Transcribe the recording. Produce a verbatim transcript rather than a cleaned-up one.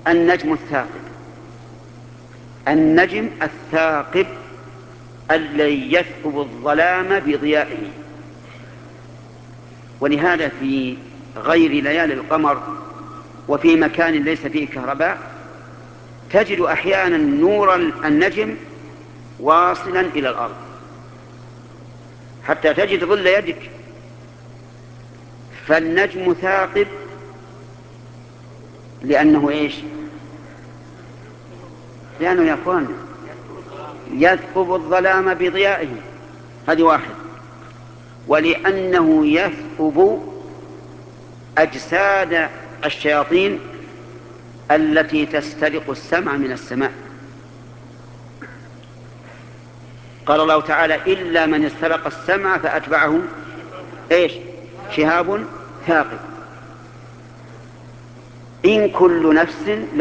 النجم الثاقب، النجم الثاقب الذي يثقب الظلام بضيائه. ولهذا في غير ليالي القمر وفي مكان ليس فيه كهرباء تجد أحيانا نور النجم واصلا إلى الأرض حتى تجد ظل يدك. فالنجم ثاقب لأنه إيش؟ لأنه يا أخوان يثقب الظلام بضيائه، هذه واحد. ولأنه يثقب أجساد الشياطين التي تسترق السمع من السماء. قال الله تعالى إلا من استرق السمع فأتبعه إيش؟ شهاب ثاقب. إن كل نفس